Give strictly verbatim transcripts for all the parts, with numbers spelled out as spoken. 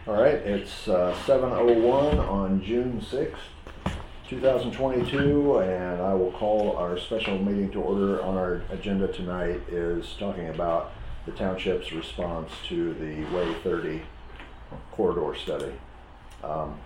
All right, it's uh, seven oh one on June sixth, two thousand twenty-two, and I will call our special meeting to order. On our agenda tonight is talking about the township's response to the Way thirty corridor study. Um,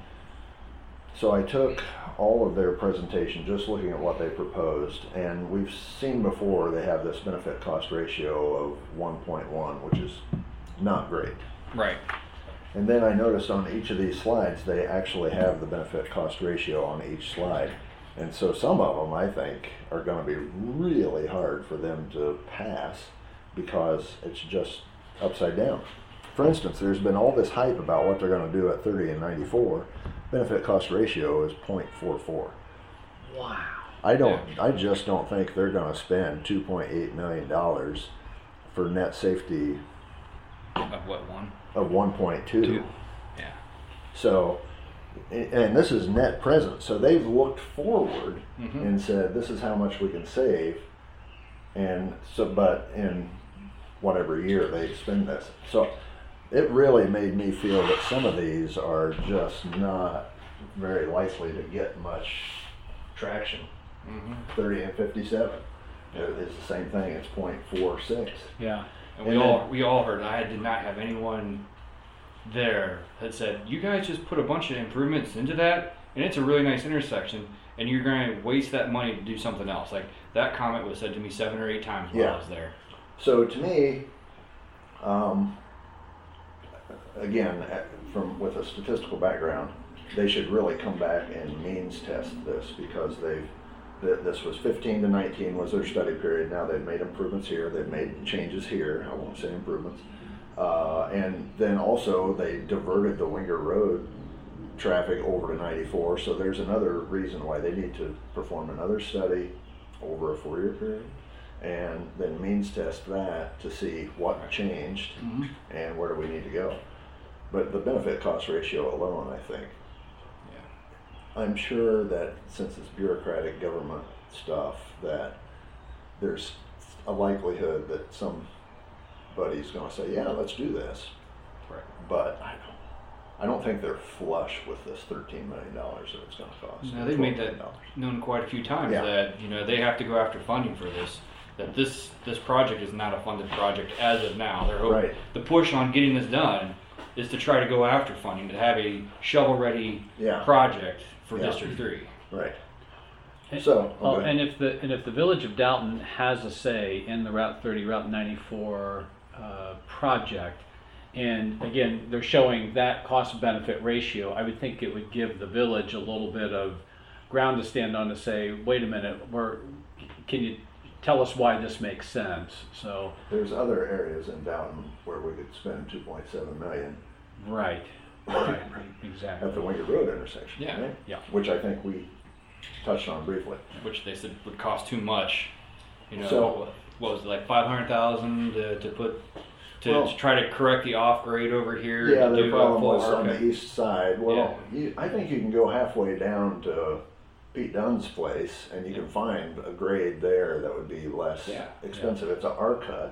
so I took all of their presentation, just looking at what they proposed, and we've seen before they have this benefit cost ratio of one point one, which is not great. Right. And then I noticed on each of these slides, they actually have the benefit cost ratio on each slide. And so some of them, I think, are going to be really hard for them to pass because it's just upside down. For instance, there's been all this hype about what they're going to do at thirty and ninety-four. Benefit cost ratio is zero point four four. Wow. I don't, I just don't think they're going to spend two point eight million dollars for net safety Of what one? of one point two. Two. Yeah. So, and this is net present. So they've looked forward Mm-hmm. and said, this is how much we can save. And so, but in whatever year they spend this. So it really made me feel that some of these are just not very likely to get much traction. Mm-hmm. thirty and fifty-seven. It's the same thing. It's zero point four six. Yeah. And we And all then- we all heard. I did not have anyone there that said, "You guys just put a bunch of improvements into that, and it's a really nice intersection, and you're going to waste that money to do something else." Like that comment was said to me seven or eight times while Yeah. I was there. So to me, um, again, from with a statistical background, they should really come back and means test this because they've th- this was fifteen to nineteen was their study period. Now they've made improvements here, they've made changes here. I won't say improvements, uh, and then also they diverted the Winger Road traffic over to ninety-four. So there's another reason why they need to perform another study over a four-year period, and then means test that to see what changed Mm-hmm. and where do we need to go. But the benefit cost ratio alone, I think, Yeah. I'm sure that since it's bureaucratic government stuff, that there's a likelihood that somebody's going to say, yeah, let's do this. Right. But I don't, I don't think they're flush with this thirteen million dollars that it's going to cost. No, they've made twelve that million dollars. known quite a few times Yeah. that you know they have to go after funding for this. That this this project is not a funded project as of now. They're hoping Right. the push on getting this done is to try to go after funding to have a shovel-ready Yeah. project for Yeah. District Three. Right. And- So, oh, okay. and if the and if the Village of Dalton has a say in the Route thirty, Route ninety-four uh, project, and again they're showing that cost benefit ratio, I would think it would give the village a little bit of ground to stand on to say, wait a minute, we're, can you tell us why this makes sense? So There's other areas in Downton where we could spend two point seven million right, right, exactly. at the Winger Road intersection. Yeah. Right? Yeah. Which I think we touched on briefly. Which they said would cost too much. You know, So- what, what was it, like five hundred thousand to, to put to, Well- to try to correct the off grade over here. Yeah, to the do a problem full was on haircut. the east side. Well, you, I think you can go halfway down to Pete Dunn's place and you can find a grade there that would be less Yeah, expensive. It's an R cut,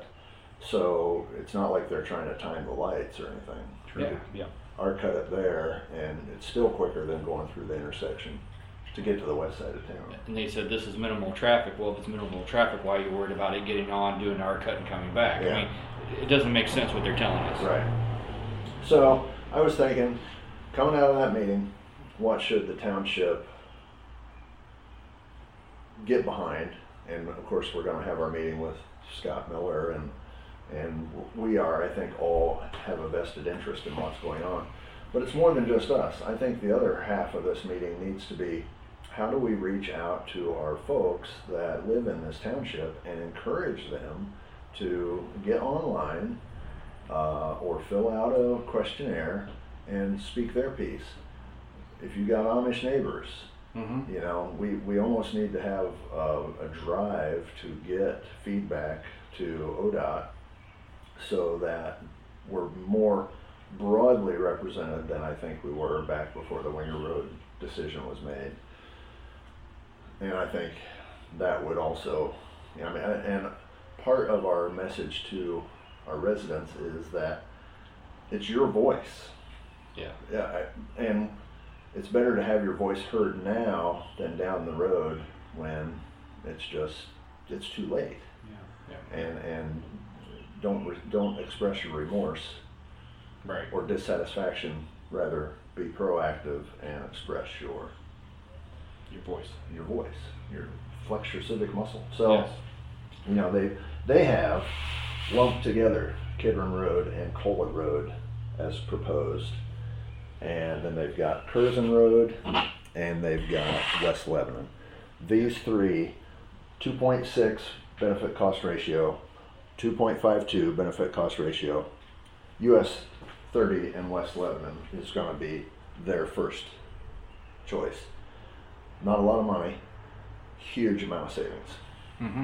so it's not like they're trying to time the lights or anything. Yeah. Yeah. R cut it there, and it's still quicker than going through the intersection to get to the west side of town. And they said this is minimal traffic. Well, if it's minimal traffic, why are you worried about it getting on, doing an R cut, and coming back? Yeah. I mean, it doesn't make sense what they're telling us. Right. So I was thinking, coming out of that meeting, what should the township get behind? And of course, we're going to have our meeting with Scott Miller, and and we are, I think, all have a vested interest in what's going on. But it's more than just us. I think the other half of this meeting needs to be, how do we reach out to our folks that live in this township and encourage them to get online uh, or fill out a questionnaire and speak their piece. If you got Amish neighbors, Mm-hmm. you know, we, we almost need to have a, a drive to get feedback to O D O T so that we're more broadly represented than I think we were back before the Winger Road decision was made. And I think that would also, you know, I mean, and part of our message to our residents is that it's your voice. Yeah. Yeah, I, and it's better to have your voice heard now than down the road when it's just, it's too late. Yeah. Yeah. And, and don't, re- don't express your remorse Right. or dissatisfaction, rather be proactive and express your, Your voice. your voice, your flex your civic muscle. So, Yes. you know, they, they have lumped together Kidron Road and Colwood Road as proposed. And then they've got Curzon Road and they've got West Lebanon. These three, two point six benefit cost ratio, two point five two benefit cost ratio, U S thirty and West Lebanon is going to be their first choice. Not a lot of money, huge amount of savings. Mm-hmm.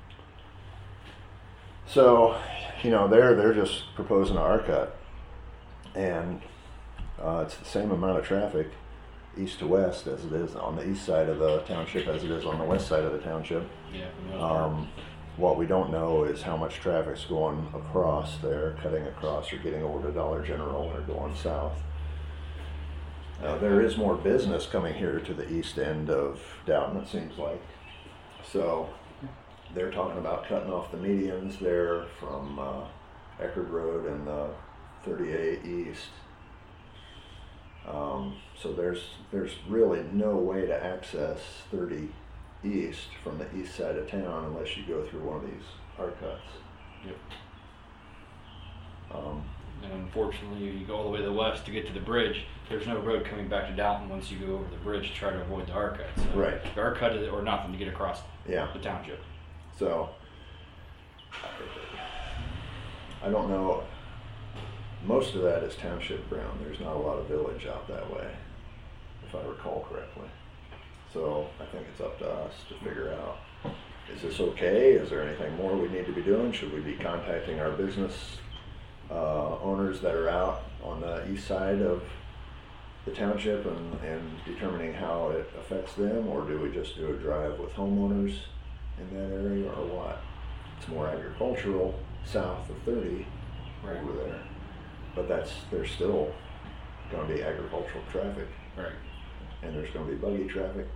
So, you know, they're they're just proposing an R cut, and uh, it's the same amount of traffic east to west as it is on the east side of the township as it is on the west side of the township. Yeah. For the most part. Um, what we don't know is how much traffic's going across there, cutting across or getting over to Dollar General or going south. Uh, there is more business coming here to the east end of Downton, it seems like. So they're talking about cutting off the medians there from uh, Eckerd Road and the thirty A east. Um, so there's there's really no way to access thirty east from the east side of town unless you go through one of these hard cuts. Yep. Um, And unfortunately, you go all the way to the west to get to the bridge. There's no road coming back to Dalton once you go over the bridge to try to avoid the R cut. So Right. The R cut is or nothing to get across yeah. the township. So I don't know. Most of that is township ground. There's not a lot of village out that way, if I recall correctly. So I think it's up to us to figure out, is this okay? Is there anything more we need to be doing? Should we be contacting our business uh, owners that are out on the east side of the township and, and determining how it affects them? Or do we just do a drive with homeowners in that area, or what? It's more agricultural south of thirty Right. over there. But that's, there's still gonna be agricultural traffic, Right. and there's gonna be buggy traffic.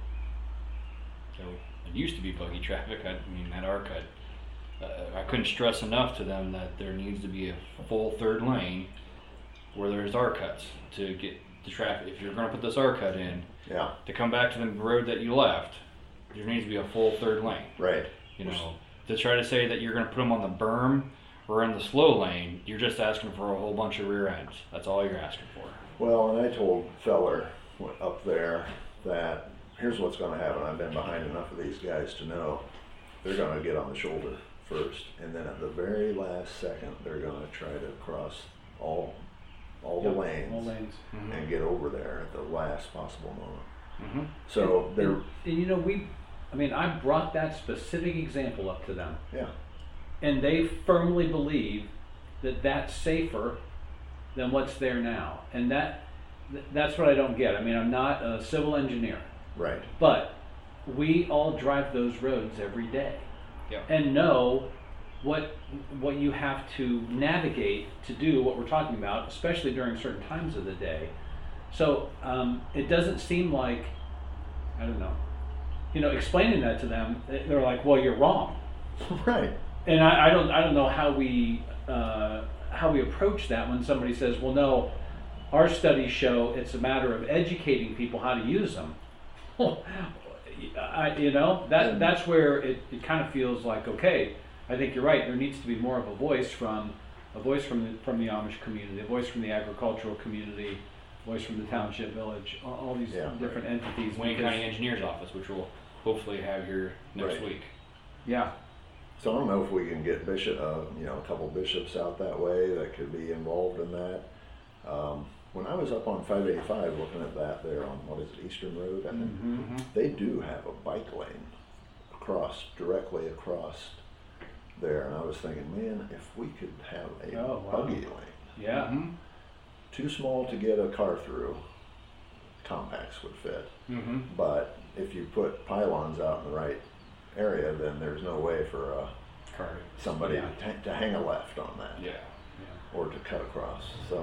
So it used to be buggy traffic. I mean, that R cut. Uh, I couldn't stress enough to them that there needs to be a full third lane where there's R cuts to get the traffic. If you're going to put this R cut in, Yeah, to come back to the road that you left, there needs to be a full third lane. right. You know, to try to say that you're going to put them on the berm or in the slow lane, you're just asking for a whole bunch of rear ends. That's all you're asking for. Well, and I told Feller up there that here's what's gonna happen. I've been behind enough of these guys to know they're gonna get on the shoulder first, and then at the very last second, they're gonna try to cross all, all the Yep, lanes all lanes. Mm-hmm. and get over there at the last possible moment. Mm-hmm. So and, they're, and, and you know, we, I mean, I brought that specific example up to them, yeah, and they firmly believe that that's safer than what's there now. And that th- that's what I don't get. I mean, I'm not a civil engineer, right, but we all drive those roads every day Yeah. and know what what you have to navigate to do what we're talking about, especially during certain times of the day. So um, it doesn't seem like, I don't know, you know, explaining that to them, they- they're like, well, you're wrong. right, And I, I don't I don't know how we uh, how we approach that when somebody says, well, no, our studies show it's a matter of educating people how to use them. I, you know, that And- that's where it, it kind of feels like, okay, I think you're right. There needs to be more of a voice from a voice from the, from the Amish community, a voice from the agricultural community, a voice from the township village, all, all these Yeah. different entities. Wayne because- County Engineer's Office, which we'll hopefully have here next Right. week. Yeah. So I don't know if we can get bishop, uh, you know, a couple bishops out that way that could be involved in that. Um, when I was up on five eighty-five looking at that there on, what is it, Eastern Road, I think, Mhm. Mm-hmm. they do have a bike lane across, directly across there. And I was thinking, man, if we could have a Oh, wow. buggy lane, Yeah. Mm-hmm. too small to get a car through, compacts would fit. Mm-hmm. But if you put pylons out in the right area, then there's no way for uh, Car. somebody Yeah. to, to hang a left on that. Yeah. Yeah. or to cut across. So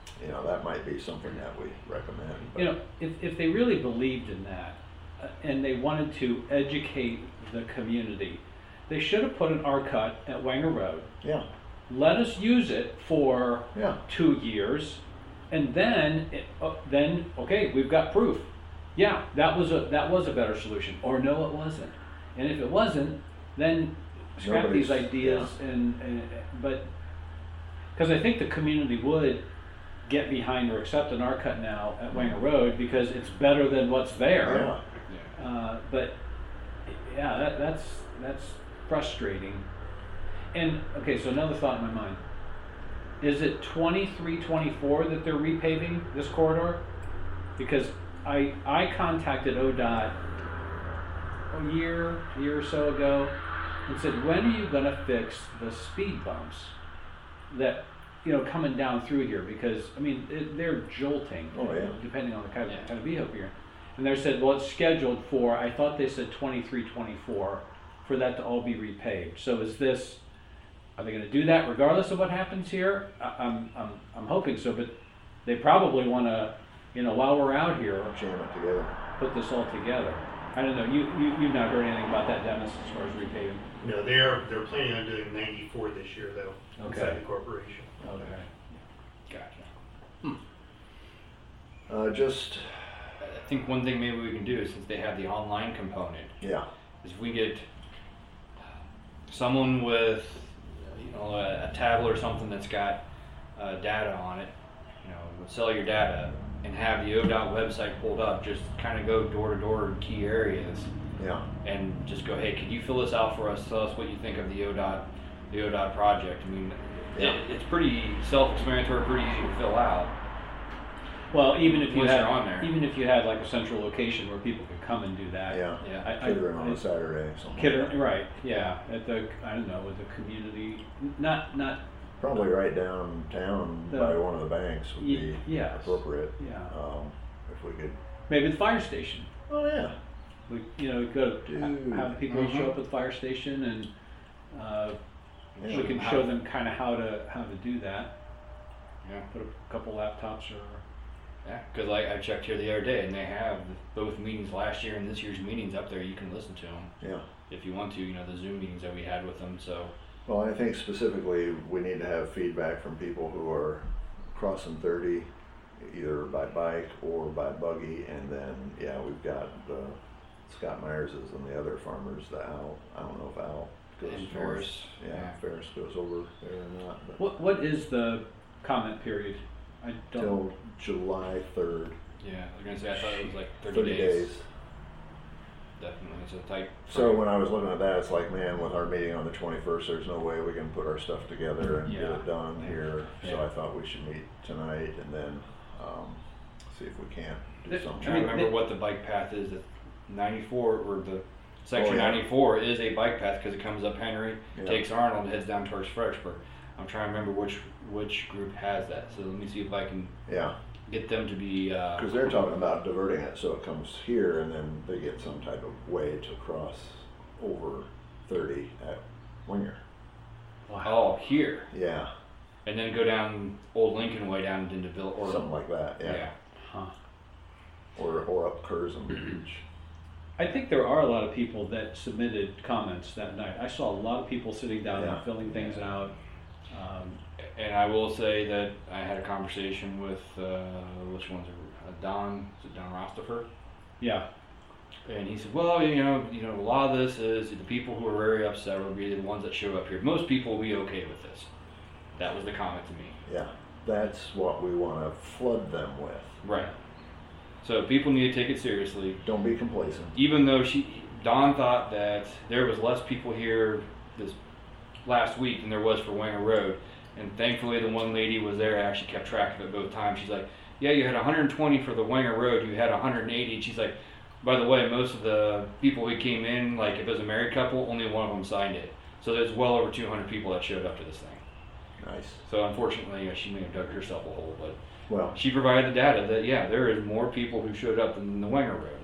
you know, that might be something that we recommend. But You know, if, if they really believed in that uh, and they wanted to educate the community, they should have put an R-cut at Wanger Road. yeah, Let us use it for yeah, two years, and then, it, uh, then okay, we've got proof. Yeah, that was a that was a better solution, or no, it wasn't. And if it wasn't, then scrap these Nobody's- ideas. yeah. And, and but because I think the community would get behind or accept an R-cut now at Wanger Road because it's better than what's there. yeah. Yeah. Uh, but yeah, that, that's that's frustrating. And okay, so another thought in my mind: is it twenty-three, twenty-four that they're repaving this corridor? Because I I contacted O D O T a year, a year or so ago, and said, when are you going to fix the speed bumps that you know coming down through here? Because I mean it, they're jolting, Oh, yeah. depending on the kind of, Yeah. kind of vehicle you're in. And they said, well, it's scheduled for, I thought they said twenty-three, twenty-four, for that to all be repaved. So is this, are they going to do that regardless of what happens here? I, I'm, I'm, I'm hoping so, but they probably want to, you know, while we're out here, Jam it together. put this all together. I don't know, you, you, you've not heard anything about that, Dennis, as far as repaving? No, they're, they're planning on doing ninety-four this year though, Okay. inside the corporation. Okay. Gotcha. Uh, just, I think one thing maybe we can do is, since they have the online component, yeah, is if we get someone with, you know, a, a tablet or something that's got uh, data on it, you know, would sell your data and have the O D O T website pulled up, just kind of go door to door in key areas yeah, and just go, hey, could you fill this out for us? Tell us what you think of the O D O T, the O D O T project. I mean, Yeah. it, it's pretty self-explanatory, pretty easy to fill out. Well, even if you Once had, you're on there. even if you had like a central location where people could come and do that. yeah. Yeah. I, I, Kiddering on I- a Saturday, something. Kidder, right, yeah, at the, I don't know, with the community, not, not, Probably right downtown The- by one of the banks would Ye- be yes. appropriate. yeah, Um, if we could, maybe the fire station. oh yeah, We, you know, we could Dude. ha- have the people Mhm. show up at the fire station and, uh, Yeah. we can show them kind of how to, how to do that. Yeah. Put a couple laptops or, Yeah, because like I checked here the other day, and they have both meetings last year and this year's meetings up there. You can listen to them yeah. if you want to. You know, the Zoom meetings that we had with them. So Well, I think specifically we need to have feedback from people who are crossing thirty, either by bike or by buggy, and then, yeah, we've got the Scott Myerses and the other farmers, the Al, I don't know if Al goes And north. Ferris, Yeah, yeah. Ferris goes over there or not, but what, what is the comment period? I don't, till July third, yeah, I was gonna say I thought it was like thirty, thirty days. Definitely, it's a tight. So when I was looking at that, it's like, man, with our meeting on the twenty-first, there's no way we can put our stuff together and get Yeah. it done here. So Yeah. I thought we should meet tonight and then, um, see if we can't do Th- something. I'm trying to I mean, remember they- what the bike path is. That ninety-four or the section Oh, yeah. ninety-four is a bike path because it comes up Henry, Yeah. takes Arnold, and heads down towards Fredericksburg. I'm trying to remember which which group has that. So let me see if I can Yeah, get them to be. Uh, because they're talking about diverting it so it comes here and then they get some type of way to cross over thirty at Winger. wow. oh, here, Yeah, and then go down Old Lincoln Way down into Bill or something like that, yeah. yeah. Huh. Or, or up Curzon Beach. I think there are a lot of people that submitted comments that night. I saw a lot of people sitting down Yeah. and filling things out. Um, And I will say that I had a conversation with uh, which one's it? Uh, Don? Is it Don Rostifer? yeah, And he said, "Well, you know, you know, a lot of this is the people who are very upset will be the ones that show up here. Most people will be okay with this." That was the comment to me. Yeah, that's what we want to flood them with. Right. So people need to take it seriously. Don't be complacent. Even though she, Don thought that there was less people here this last week than there was for Wanger Road, and thankfully the one lady was there, actually kept track of it both times. She's like, "Yeah, you had one hundred twenty for the Wanger Road, you had one hundred eighty." And she's like, "By the way, most of the people who came in, like if it was a married couple, only one of them signed it. So there's well over two hundred people that showed up to this thing." Nice. So unfortunately, you know, she may have dug herself a hole, but Well, she provided the data that yeah, there is more people who showed up than the Wanger Road.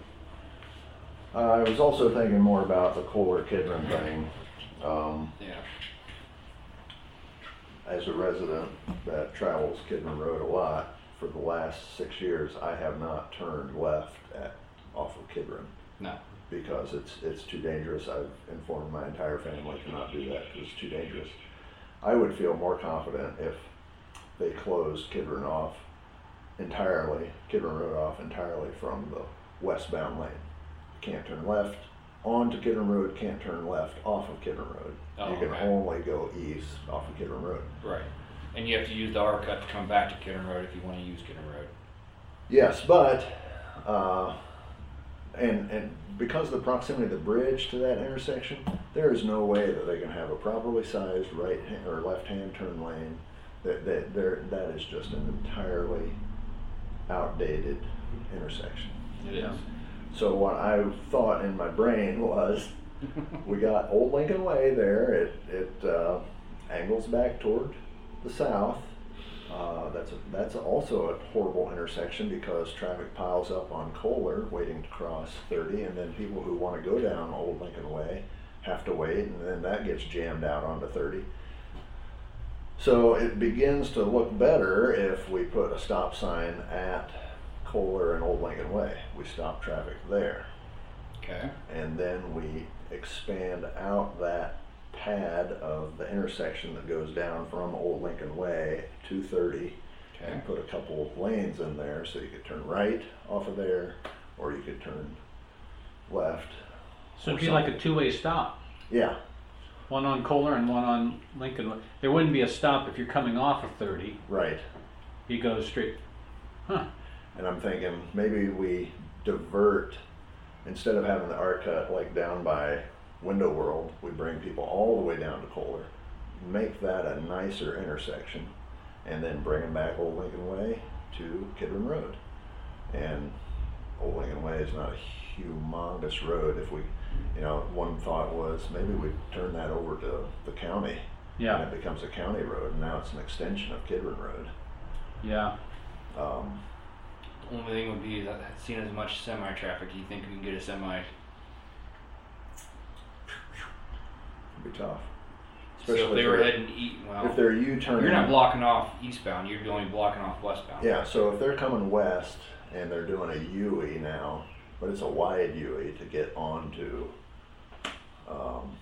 uh, I was also thinking more about the Kohler Kidron thing. Um, Yeah. as a resident that travels Kidman Road a lot, for the last six years, I have not turned left at, off of Kidron. No. Because it's, it's too dangerous. I've informed my entire family to not do that because it's too dangerous. I would feel more confident if they closed Kidron off entirely, Kidron Road off entirely from the westbound lane. Can't turn left onto Kidron Road, can't turn left off of Kidron Road. Oh, you can okay. only go east off of Kidron Road. Right. And you have to use the R cut to come back to Kidron Road if you want to use Kidron Road. Yes, but, uh, and, and because of the proximity of the bridge to that intersection, there is no way that they can have a properly sized right hand or left hand turn lane. That, that, there, that is just an entirely outdated intersection. It is. So what I thought in my brain was, we got Old Lincoln Way there. It it uh, angles back toward the south. Uh, that's a, that's also a horrible intersection because traffic piles up on Kohler waiting to cross thirty, and then people who want to go down Old Lincoln Way have to wait, and then that gets jammed out onto thirty. So it begins to look better if we put a stop sign at Kohler and Old Lincoln Way. We stop traffic there. Okay. And then we expand out that pad of the intersection that goes down from Old Lincoln Way to thirty. Okay. And put a couple of lanes in there so you could turn right off of there, or you could turn left. So or it'd be like a something. two-way stop. Yeah, One on Kohler and one on Lincoln. There wouldn't be a stop if you're coming off of thirty. right. You go straight. Huh. And I'm thinking maybe we divert, instead of having the R cut like down by Window World, we bring people all the way down to Kohler, make that a nicer intersection, and then bring them back Old Lincoln Way to Kidron Road. And Old Lincoln Way is not a humongous road. If we, you know, one thought was maybe we turn that over to the county. Yeah. And it becomes a county road, and now it's an extension of Kidron Road. Yeah. Um, The only thing would be that seeing as much semi traffic, do you think we can get a semi? it'd be tough. So if they were heading east, well, if they're U-turning. you're not blocking off eastbound. You're only blocking off westbound. Yeah, so if they're coming west and they're doing a U-E now, but it's a wide U-E to get onto um,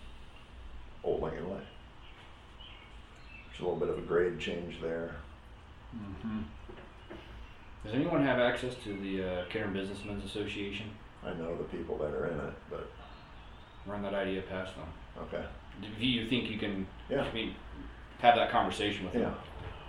Old Lincoln Way. There's a little bit of a grade change there. Mm-hmm. Does anyone have access to the uh, Kidron Businessmen's Association? I know the people that are in it, but Run that idea past them. okay. Do you think you can? Yeah. I mean, have that conversation with Yeah. them.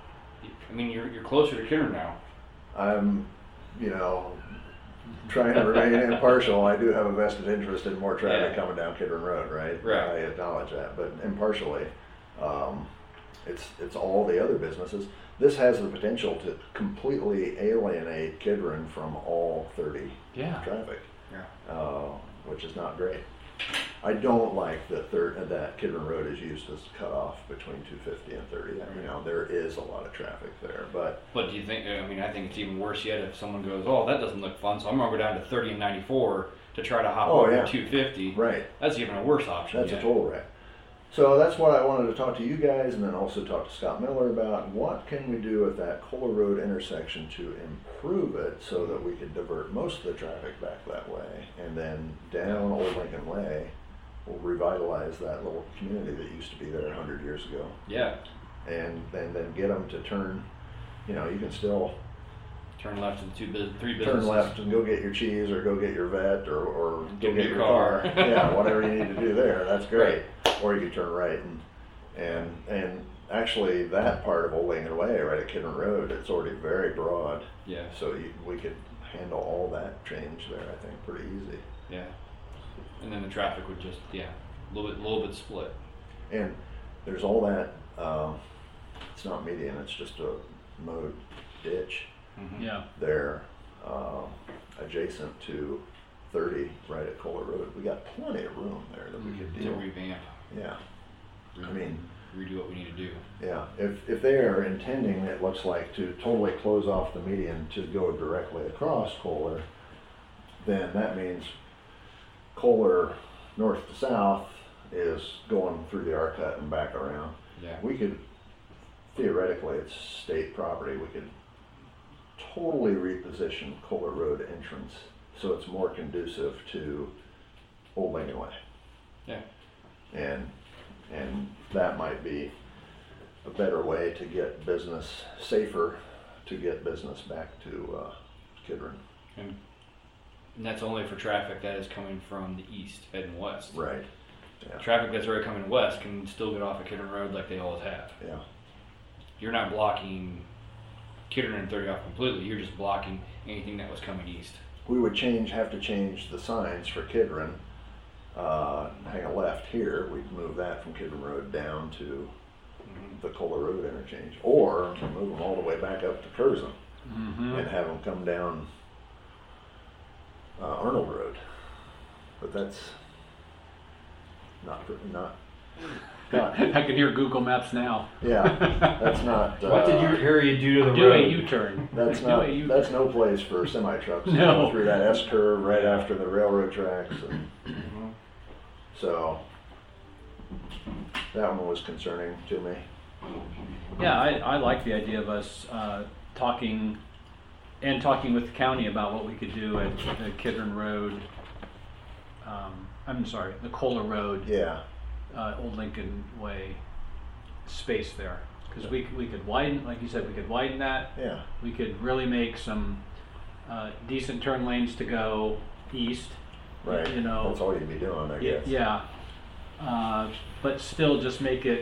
I mean, you're you're closer to Kidron now. I'm, you know, trying to remain impartial. I do have a vested interest in more traffic Yeah. coming down Kidron Road, right? Right. I acknowledge that, but impartially, um, it's it's all the other businesses. This has the potential to completely alienate Kidron from all thirty Yeah. traffic, Yeah. uh, which is not great. I don't like that third that Kidron Road is used as cutoff between two fifty and thirty. You know, there is a lot of traffic there, but But do you think? I mean, I think it's even worse yet if someone goes, "Oh, that doesn't look fun," so I'm gonna go down to thirty and ninety-four to try to hop Oh, over yeah. two fifty. right. That's even a worse option. That's yet. a total wreck. So that's what I wanted to talk to you guys and then also talk to Scott Miller about. What can we do at that Kohler Road intersection to improve it so that we could divert most of the traffic back that way, and then down Old Lincoln Way, we'll revitalize that little community that used to be there a hundred years ago, Yeah. and then then get them to turn. You know, you can still Turn left to the two bus- three turn businesses. left and go get your cheese or go get your vet or, or Get go a get new your car. car. Yeah, whatever you need to do there, that's great. Or you could turn right and and and actually that part of Old Lincoln Way right at Kidron Road, it's already very broad. Yeah. So you, we could handle all that change there, I think, pretty easy. Yeah. And then the traffic would just yeah, a little bit, little bit split. And there's all that. Um, it's not median; it's just a mode ditch Mm-hmm. Yeah. there, uh, adjacent to thirty, right at Kohler Road. We got plenty of room there that we could To deal. revamp. Yeah, I mean, redo what we need to do. yeah. If if they are intending, it looks like, to totally close off the median to go directly across Kohler, then that means Kohler north to south is going through the R cut and back around. Yeah. We could theoretically, it's state property, we could totally reposition Kohler Road entrance so it's more conducive to Old Lincoln Way. Yeah. And, and that might be a better way to get business, safer to get business back to uh, Kidron. And and that's only for traffic that is coming from the east heading west. Right. Yeah. Traffic that's already coming west can still get off of Kidron Road like they always have. Yeah. You're not blocking Kidron and thirty off completely. You're just blocking anything that was coming east. We would change, have to change the signs for Kidron. Uh, hang a left here, we'd move that from Kidron Road down to Mm-hmm. the Kohler Road interchange, or move them all the way back up to Curzon Mm-hmm. and have them come down uh, Arnold Road. But that's not, not, not, I can hear Google Maps now. yeah, that's not. Uh, What did your area do to the Do road? a U-turn. That's Do not, a U-turn. that's no place for semi trucks to No. go through that S curve right after the railroad tracks. And Mhm. so that one was concerning to me. Yeah, I, I like the idea of us uh, talking and talking with the county about what we could do at the Kidron Road. Um, I'm sorry, the Kohler Road, Yeah, uh, Old Lincoln Way space there, because we we could widen, like you said, we could widen that. yeah, We could really make some uh, decent turn lanes to go east. right. You know, That's all you'd be doing, I Y- guess. Yeah, uh, but still just make it,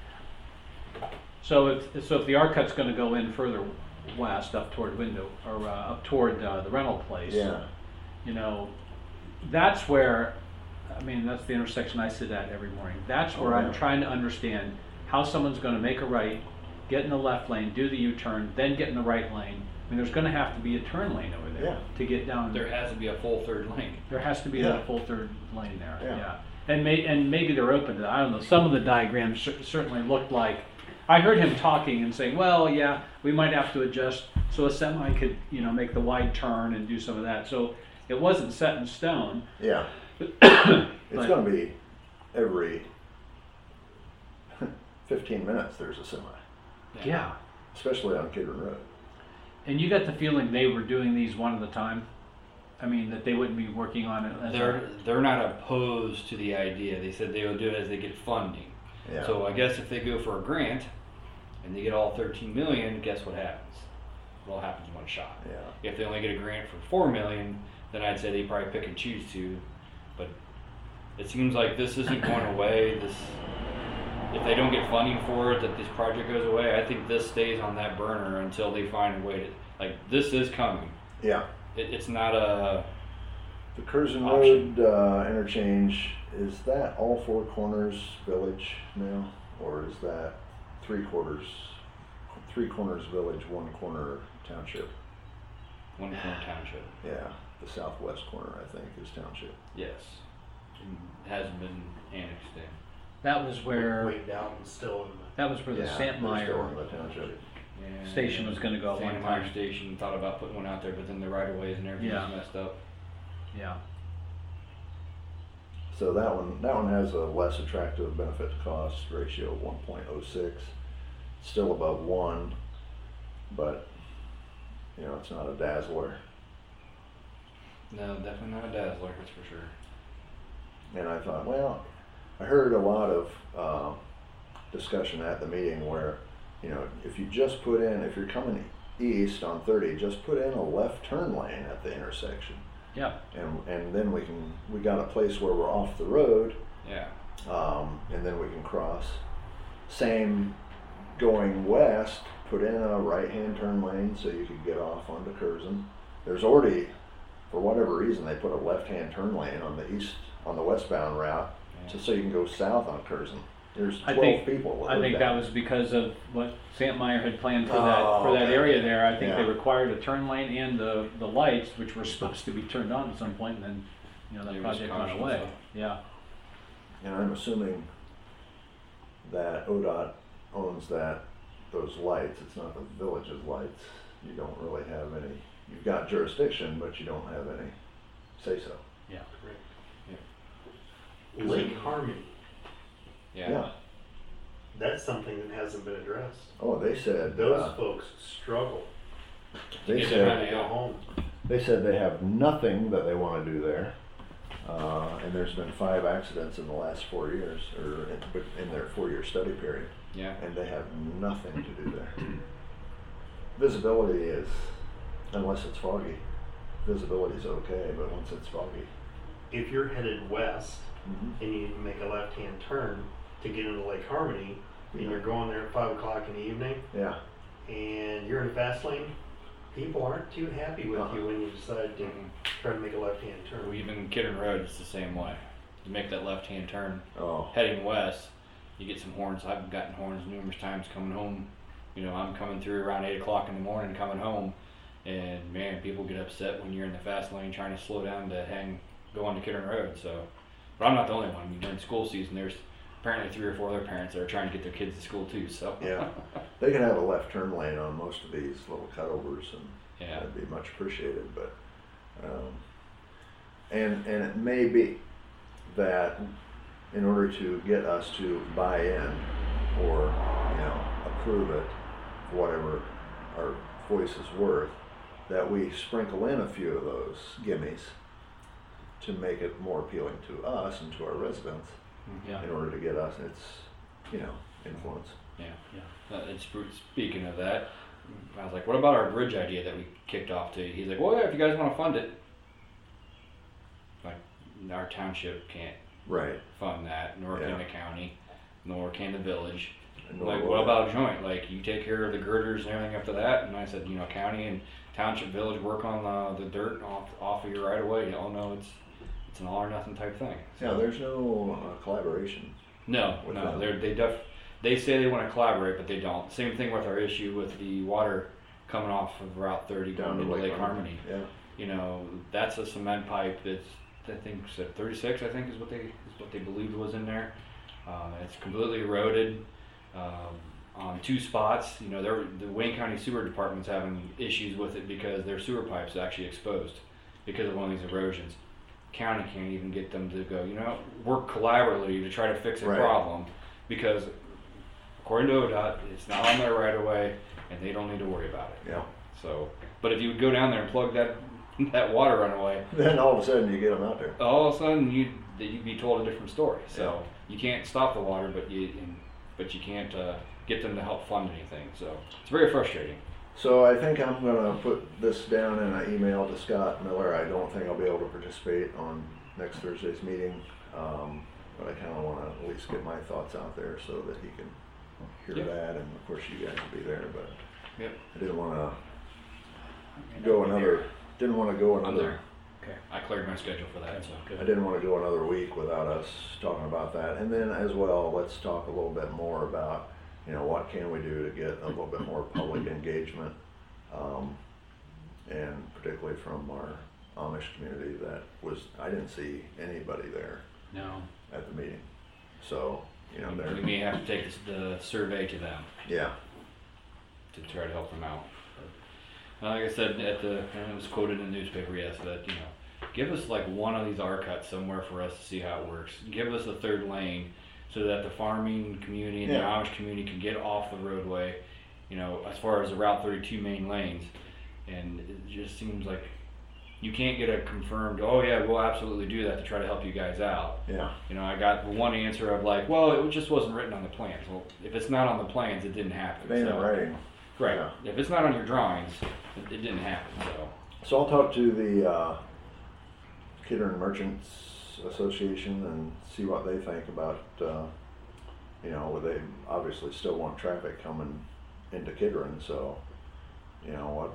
so if, so if the R cut's gonna go in further west, up toward window, or uh, up toward uh, the rental place. Yeah, You know, that's where, I mean, that's the intersection I sit at every morning. That's where Oh, I'm yeah. trying to understand how someone's gonna make a right, get in the left lane, do the U-turn, then get in the right lane. I mean, there's gonna have to be a turn lane over there Yeah. to get down. There has to be a full third lane. There has to be Yeah. a full third lane there, Yeah. yeah. And may, and maybe they're open to that, I don't know, some of the diagrams cer- certainly looked like, I heard him talking and saying, well, yeah, we might have to adjust, so a semi could, you know, make the wide turn and do some of that, so it wasn't set in stone. yeah. It's But- gonna be every fifteen minutes there's a semi, Yeah, especially on Kidron Road. and you got the feeling they were doing these one at a time? I mean, that they wouldn't be working on it as a- They're they're not opposed to the idea. They said they will do it as they get funding. Yeah. So I guess if they go for a grant and they get all thirteen million, guess what happens? It all happens in one shot. Yeah. If they only get a grant for four million, then I'd say they probably pick and choose to. But it seems like this isn't going away. This, if they don't get funding for it, that this project goes away. I think this stays on that burner until they find a way to. Like, this is coming. Yeah. It, it's not a. The Curzon Option. Road uh, interchange, is that all four corners village now? Or is that three quarters, three corners village, one corner township? One corner township. Yeah, the southwest corner, I think, is township. Yes. It hasn't been annexed in. that was where, Way down and still in the. that was where the Yeah, they're still Santmeyer in the township. Yeah. station was gonna go at one Santa time. Meyer Station thought about putting one out there, but then the right of ways and everything's Yeah. messed up. Yeah, So that one, that one has a less attractive benefit to cost ratio of one point oh six. Still above one, but, you know, it's not a dazzler. No, definitely not a dazzler, that's for sure. And I thought, well, I heard a lot of uh, discussion at the meeting where, you know, if you just put in, if you're coming east on thirty, just put in a left turn lane at the intersection. yeah, And, and then we can, we got a place where we're off the road, Yeah. um, and then we can cross. Same going west, put in a right-hand turn lane so you could get off onto Curzon. There's already, for whatever reason, they put a left-hand turn lane on the east, on the westbound route, just so you can go south on Curzon. There's I twelve think- people. that I live think that down. was because of what Santmeyer had planned for that, Oh, for that okay. area there. I think they Yeah. required a turn lane and the, the lights, which were supposed to be turned on at some point, and then, you know, that It was project went caution, away. so. Yeah, And I'm assuming that O D O T owns that, those lights. It's not the village's lights. You don't really have any, you've got jurisdiction, but you don't have any say-so. yeah. Lake Harmony. Yeah. Yeah. that's something that hasn't been addressed. Oh, they said, Those uh, folks struggle they Get said, their to go home. they said they have nothing that they wanna do there. Uh, and there's been five accidents in the last four years, or in, in their four-year study period, Yeah. and they have nothing to do there. Visibility is, unless it's foggy, visibility is okay, but once it's foggy. If you're headed west Mhm. and you need to make a left-hand turn to get into Lake Harmony, and Yeah. you're going there at five o'clock in the evening, Yeah, and you're in a fast lane, people aren't too happy with Uh-uh. you when you decide to Mhm. try to make a left-hand Well, turn. even Kidron Road is the same way. You make that left-hand turn oh, heading west, you get some horns. I've gotten horns numerous times coming home. You know, I'm coming through around eight o'clock in the morning coming home, and man, people get upset when you're in the fast lane trying to slow down to hang, go onto Kidron Road. So, but I'm not the only one. I mean, during school season, there's apparently three or four other parents that are trying to get their kids to school too. So, yeah. They can have a left turn lane on most of these little cutovers, and yeah, that'd be much appreciated, but, um, and, and it may be that in order to get us to buy in or, you know, approve it, whatever our voice is worth, that we sprinkle in a few of those gimmies to make it more appealing to us and to our residents Yeah. in order to get us its, you know, influence. yeah. Yeah. Uh, and sp- speaking of that, I was like, what about our bridge idea that we kicked off to? He's like, well, yeah, if you guys want to fund it. Like, our township can't Right. fund that, nor Yeah. can the county, nor can the village. And Like, nor what will about joint? Like, you take care of the girders and everything after that? And I said, you know, county and township, village work on uh, the dirt off, off of your right of way. Oh, no, it's it's an all or nothing type thing. Yeah, there's no uh, collaboration. No, with no, them. they're, they def, they say they want to collaborate, but they don't. Same thing with our issue with the water coming off of Route thirty Down going to into Lake Lake Harmony. Yeah. You know, that's a cement pipe that's, I think, said thirty-six, I think is what they, is what they believed was in there. Um, it's completely eroded, um, on two spots. You know, they're, the Wayne County Sewer Department's having issues with it because their sewer pipe's actually exposed because of one of these erosions. County can't even get them to go, you know, work collaboratively to try to fix a Right. problem because according to O D O T, it's not on their right of way and they don't need to worry about it. Yeah. So, but if you would go down there and plug that that water run away, Then all of a sudden you get them out there. all of a sudden you'd you'd be told a different story. So you can't stop the water, but you and, but you can't uh, get them to help fund anything. So it's very frustrating. So I think I'm gonna put this down in an email to Scott Miller. I don't think I'll be able to participate on next Thursday's meeting, um, but I kinda wanna at least get my thoughts out there so that he can hear Yep. that, and of course you guys will be there, but Yep. I didn't wanna go another, didn't wanna go I'm another, there. Okay. I cleared my schedule for that. So I didn't wanna go another week without us talking about that. And then as well, let's talk a little bit more about, you know, what can we do to get a little bit more public engagement, um, and particularly from our Amish community that was, I didn't see anybody there No. at the meeting. So, you know, we they're, may have to take this, the survey to them yeah, to try to help them out. But, uh, like I said, at the and it was quoted in the newspaper, yes, that you know, give us like one of these R cuts somewhere for us to see how it works. Give us a third lane so that the farming community and Yeah. the Amish community can get off the roadway. You know, as far as the Route thirty-two main lanes, and it just seems like you can't get a confirmed. Oh yeah, we'll absolutely do that to try to help you guys out. yeah, You know, I got the one answer of like, well, it just wasn't written on the plans. Well, if it's not on the plans, it didn't happen. they ain't So- writing. Right. Yeah. If it's not on your drawings, it, it didn't happen. So. So I'll talk to the uh, Kidron Merchants Association and see what they think about, uh, you know, they obviously still want traffic coming into Kidron, so, you know, what,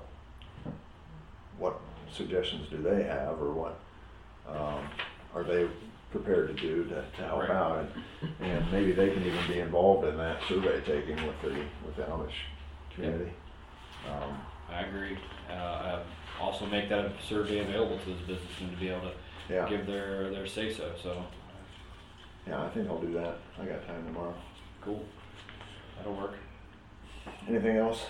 what suggestions do they have, or what um, are they prepared to do to, to help Right. out? And, and maybe they can even be involved in that survey taking with the, with the Amish community. Um, I agree. Uh, uh, also make that survey available to the businessmen to be able to yeah, give their, their say so. So yeah, I think I'll do that. I got time tomorrow. cool. That'll work. Anything else?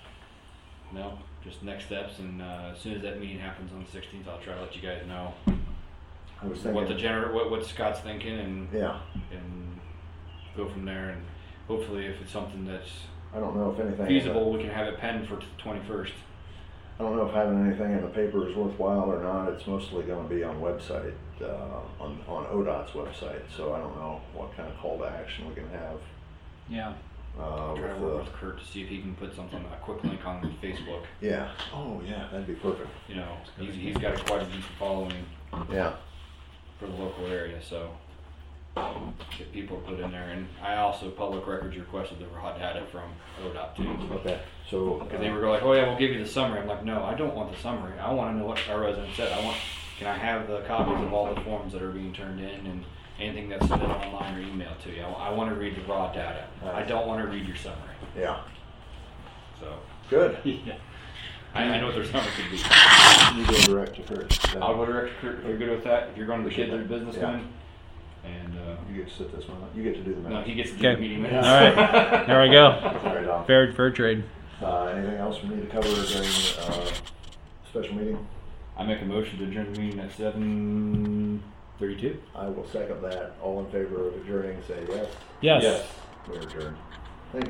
No, just next steps. And uh, as soon as that meeting happens on the sixteenth, I'll try to let you guys know I was thinking. what the gener- what, what Scott's thinking and Yeah, and go from there. And hopefully, if it's something that's I don't know if anything. feasible, we can have it penned for the twenty-first. I don't know if having anything in the paper is worthwhile or not. It's mostly going to be on website, uh, on, on O D O T's website. So I don't know what kind of call to action we can have. Yeah. Uh, Try to with work the, with Kurt to see if he can put something, a quick link on Facebook. yeah. Oh, yeah. That'd be perfect. You know, he's, he's got a quite a decent following Yeah. for the local area, so get people put in there. And I also public records requested the raw data from O D O T too. Okay. So. Because they uh, were like, oh yeah, we'll give you the summary. I'm like, no, I don't want the summary. I want to know what our residents said. I want, can I have the copies of all the forms that are being turned in and anything that's submitted online or emailed to you? I, I want to read the raw data. I don't want to read your summary. Yeah. So Good. Yeah. I, I know what their summary could be. You go direct to Kurt. I'll go direct to Kurt if you're good with that. If you're going to the kids or businessmen. And uh, You get to sit this one. You get to do the no, minutes. he gets to do Okay. the meeting minutes. All right. There we go. Sorry, Dom. Fair, fair trade. Uh, anything else we need to cover during uh, special meeting? I make a motion to adjourn the meeting at seven thirty-two. I will second that. All in favor of adjourning, say yes. Yes. We're adjourned.